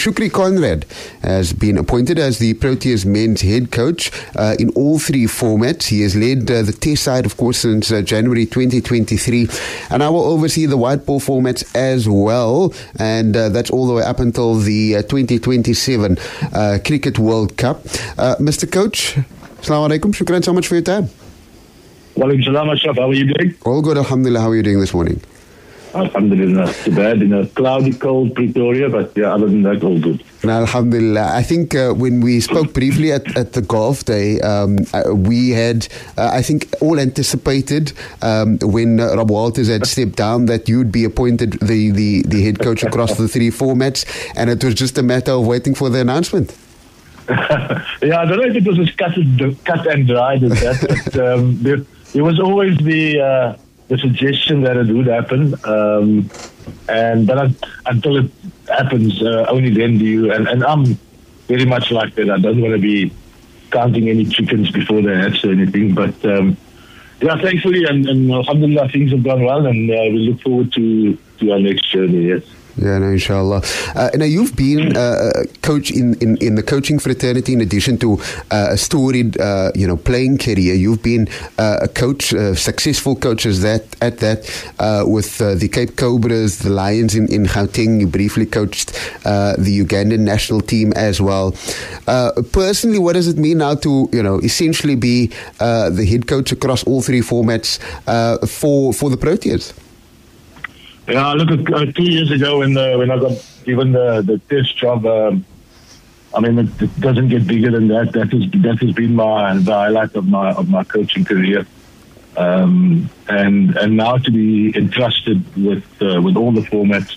Shukri Conrad has been appointed as the Proteas men's head coach in all three formats. He has led the test side, of course, since January 2023, and I will oversee the white ball formats as well, and that's all the way up until the 2027 Cricket World Cup. Mr. Coach, Assalamu alaikum. Shukran so much for your time. Walaikum salam, Ashraf. How are you doing? All good, alhamdulillah. How are you doing this morning? Alhamdulillah, not too bad. In a cloudy, cold Pretoria, but yeah, other than that, all good. Alhamdulillah. I think when we spoke briefly at the golf day, we had, I think, all anticipated when Rob Walters had stepped down that you'd be appointed the head coach across the three formats, and it was just a matter of waiting for the announcement. Yeah, I don't know if it was as cut and dried as that, but there was always the suggestion that it would happen, but until it happens, only then do you. And I'm very much like that. I don't want to be counting any chickens before they hatch or anything. But yeah, thankfully and alhamdulillah, things have gone well, and we look forward to our next journey. Yes. Yeah, no, inshallah. Now, you've been coach in the coaching fraternity in addition to a storied, playing career. You've been a coach, successful coach at that, with the Cape Cobras, the Lions in Gauteng. You briefly coached the Ugandan national team as well. Personally, what does it mean now to, essentially be the head coach across all three formats for the Proteas? Yeah, look, 2 years ago when I got given the test job, it doesn't get bigger than that. That has been the highlight of my coaching career, and now to be entrusted with all the formats.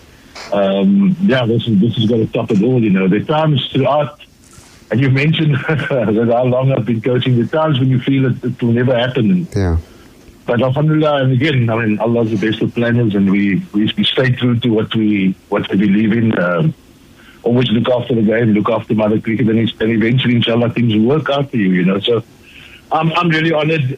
This has got to top it all. There are times throughout, and you mentioned that how long I've been coaching. There are times when you feel it will never happen. Yeah. But alhamdulillah, and again, Allah's the best of planners, and we stay true to what we believe in. Always look after the game, look after mother cricket, and eventually, inshallah, things will work out for you. So I'm really honoured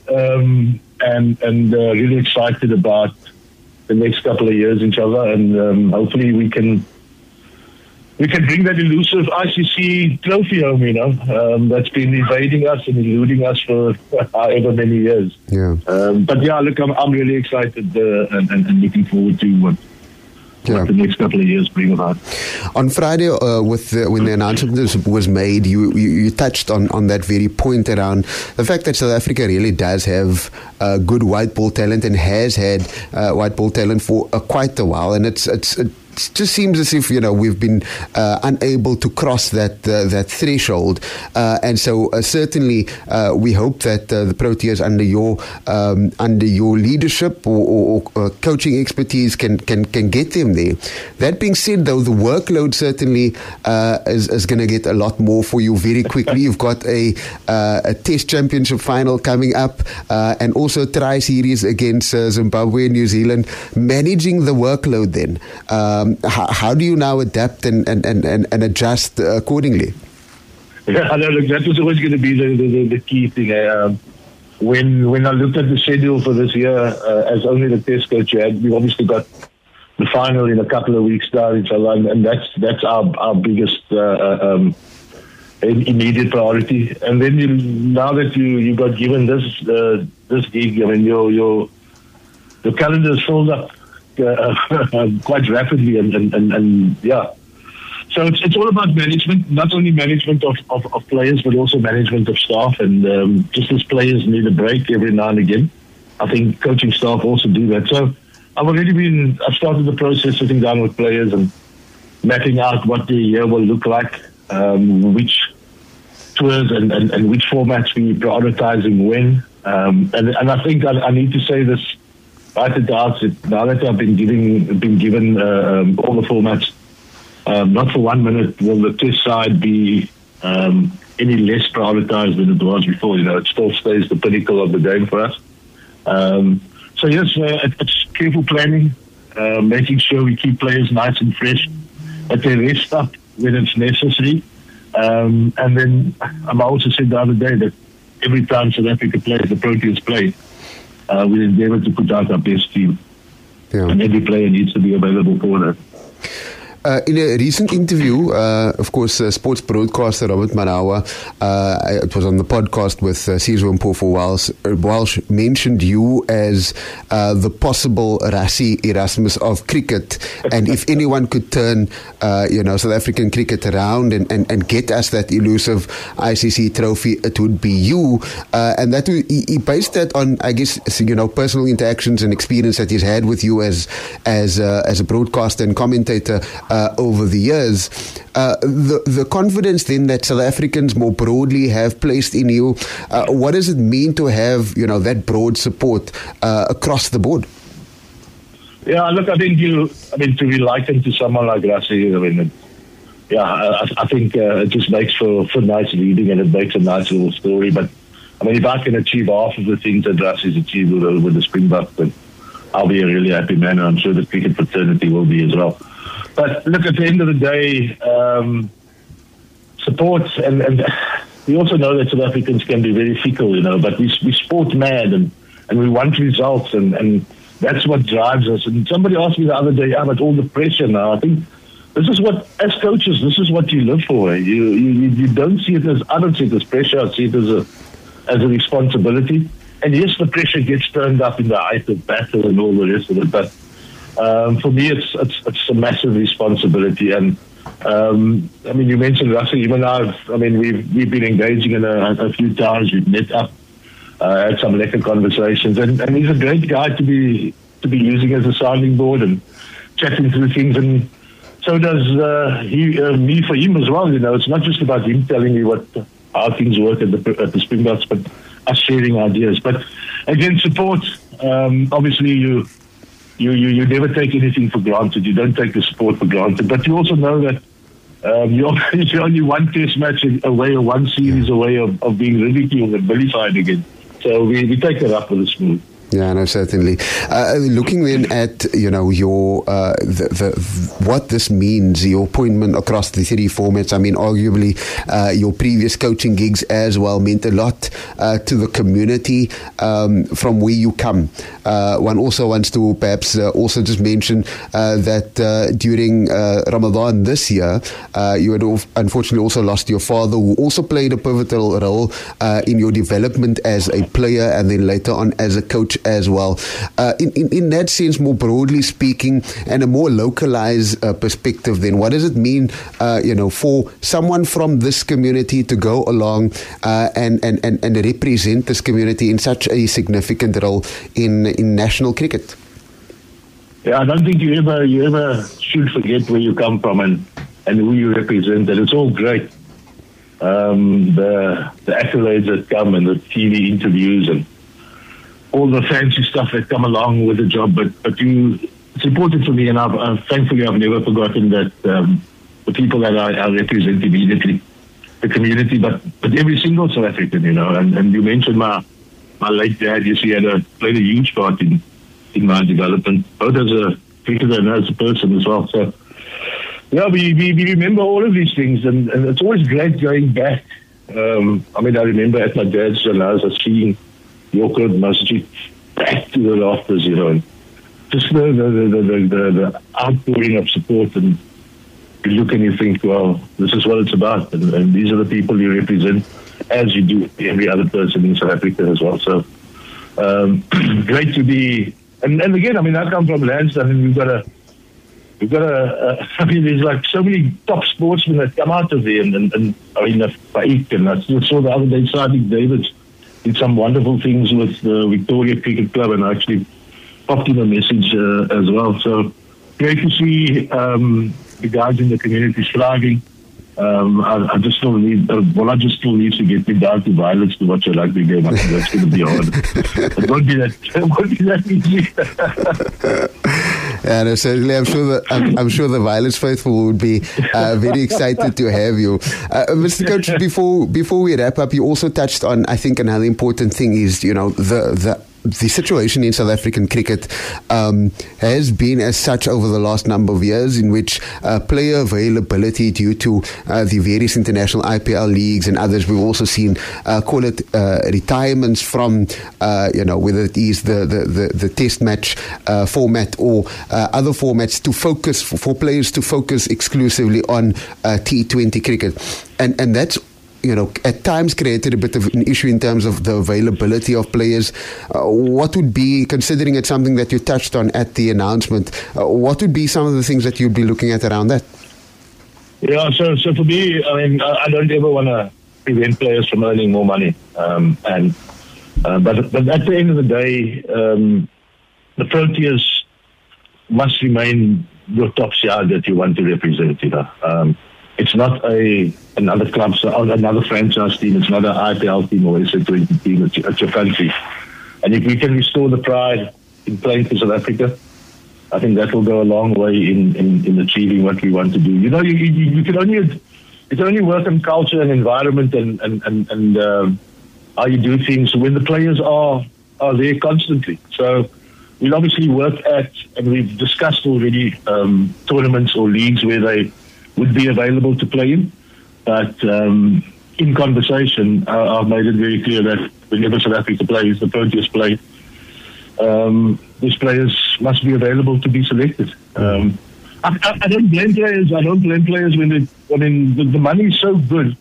and really excited about the next couple of years, inshallah, and hopefully we can bring that elusive ICC trophy home, that's been evading us and eluding us for however many years. Yeah. But yeah, look, I'm really excited and looking forward to what the next couple of years bring about. On Friday, when the announcement was made, you touched on that very point around the fact that South Africa really does have good white ball talent and has had white ball talent for quite a while, and it just seems as if we've been unable to cross that threshold, and so certainly we hope that the Proteas under your leadership or coaching expertise can get them there. That being said, though, the workload certainly is going to get a lot more for you very quickly. You've got a Test Championship final coming up, and also a tri-series against Zimbabwe and New Zealand. Managing the workload then. How do you now adapt and adjust accordingly? Yeah, look, that was always going to be the key thing. When I looked at the schedule for this year, as only the test coach, we obviously got the final in a couple of weeks now, inshallah, and that's our biggest immediate priority. And then now that you got given this gig, your calendar is filled up quite rapidly, and yeah. So it's all about management, not only management of players, but also management of staff. And just as players need a break every now and again, I think coaching staff also do that. So I've started the process sitting down with players and mapping out what the year will look like, which tours and which formats we prioritizing when. And I think I need to say this right at the outset. Now that I've been given all the formats, not for 1 minute will the test side be any less prioritized than it was before. It still stays the pinnacle of the game for us. So yes, it's careful planning, making sure we keep players nice and fresh, that they rest up when it's necessary. And then I also said the other day that every time South Africa plays, the Proteas play, we endeavour to put out our best team. Yeah. And every player needs to be available for that. In a recent interview, of course, sports broadcaster Robert Marawa, it was on the podcast with Sizwe Mpofu-Walsh, mentioned you as the possible Rassie Erasmus of cricket. And if anyone could turn, South African cricket around and get us that elusive ICC trophy, it would be you. And that he based that on, I guess, personal interactions and experience that he's had with you as a broadcaster and commentator over the years. The confidence then that South Africans more broadly have placed in you, what does it mean to have that broad support across the board? Yeah, look, I think to be likened to someone like Rassie, I think it just makes for nice reading, and it makes a nice little story. But if I can achieve half of the things that Rassie's achieved with the Springboks, then I'll be a really happy man, and I'm sure the cricket fraternity will be as well. But look, at the end of the day, support, and we also know that South Africans can be very fickle, but we sport mad, and we want results, and that's what drives us. And somebody asked me the other day, but all the pressure now, I think this is what, as coaches, this is what you live for. You don't see it I don't see it as pressure, I see it as a responsibility. And yes, the pressure gets turned up in the height of battle and all the rest of it, but for me, it's a massive responsibility. And you mentioned Rassie. Even we've been engaging in a few times. We've met up, had some lekker conversations, and he's a great guy to be using as a sounding board and chatting through things. And so does me for him as well. It's not just about him telling me how things work at the Springboks, but us sharing ideas. But again, support. Obviously, you never take anything for granted. You don't take the support for granted. But you also know that you're only one test match away, or one series away of being ridiculed and vilified again. So we take it up with a smooth. Yeah, no, certainly. Looking then at your what this means, your appointment across the 3 formats. Arguably, your previous coaching gigs as well meant a lot to the community from where you come. One also wants to perhaps also just mention that during Ramadan this year, you had unfortunately also lost your father, who also played a pivotal role in your development as a player and then later on as a coach as well. In that sense, more broadly speaking, and a more localized perspective, then what does it mean, for someone from this community to go along and represent this community in such a significant role in national cricket? Yeah, I don't think you ever should forget where you come from and who you represent. And it's all great. The accolades that come and the TV interviews and all the fancy stuff that come along with the job, but it's important for me, and thankfully I've never forgotten that the people that I represent immediately, the community, but every single South African, and you mentioned my late dad. He played a huge part in my development, both as a cricketer and as a person as well. So yeah, we remember all of these things, and it's always great going back. I remember at my dad's janazah seeing Yoko Masjid back to the rafters, and just the outpouring of support, and you look and you think, well, this is what it's about, and these are the people you represent, as you do every other person in South Africa as well. So great to be, and again, I come from Lansdowne, and we've got a there's like so many top sportsmen that come out of there, and Faik, and I still saw the other day Sadiq Davids did some wonderful things with the Victoria Cricket Club, and I actually popped him a message as well. So great to see the guys in the community thriving. I just still need to get me down to Violets to watch a rugby game. I think that's going to be hard. It won't be that easy. Yeah, no, certainly. I'm sure the Violets faithful would be very excited to have you, Mr. Coach. Before we wrap up, you also touched on, I think, another important thing is the the situation in South African cricket has been as such over the last number of years, in which player availability due to the various international IPL leagues and others, we've also seen call it retirements from whether it is the test match format or other formats, to focus for players to focus exclusively on T20 cricket, and that's at times created a bit of an issue in terms of the availability of players. What would be, considering it's something that you touched on at the announcement, what would be some of the things that you'd be looking at around that? Yeah, so for me, I mean, I don't ever want to prevent players from earning more money. But at the end of the day, the Proteas must remain your top side that you want to represent. It's not another club, another franchise team. It's not an IPL team or a S20 team. It's your country. And if we can restore the pride in playing for South Africa, I think that will go a long way in achieving what we want to do. You can only work on culture and environment and how you do things when the players are there constantly. So we'll obviously work at, and we've discussed already, tournaments or leagues where they would be available to play in. But in conversation, I've made it very clear that whenever South Africa plays, the Proteas play, these players must be available to be selected. I don't blame players. I don't blame players when the money is so good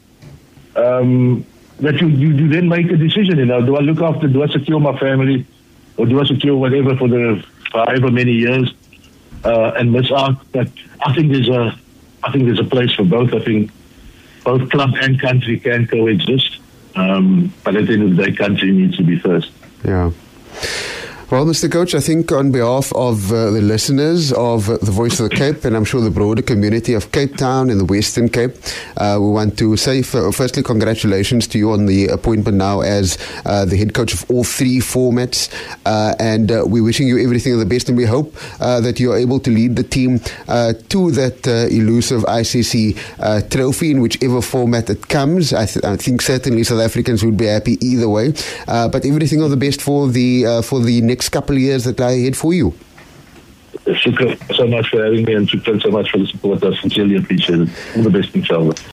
that you then make a decision. Do I look after? Do I secure my family, or do I secure whatever for however many years and miss out? But I think there's a place for both. I think both club and country can coexist. But at the end of the day, country needs to be first. Yeah. Well, Mr. Coach, I think on behalf of the listeners of The Voice of the Cape, and I'm sure the broader community of Cape Town and the Western Cape, we want to say, firstly, congratulations to you on the appointment now as the head coach of all three formats. And we're wishing you everything of the best, and we hope that you're able to lead the team to that elusive ICC trophy in whichever format it comes. I think certainly South Africans would be happy either way. But everything of the best for the next couple of years that lie ahead for you. Shukran so much for having me, and shukran so much for the support. I sincerely appreciate it. All the best, inshallah.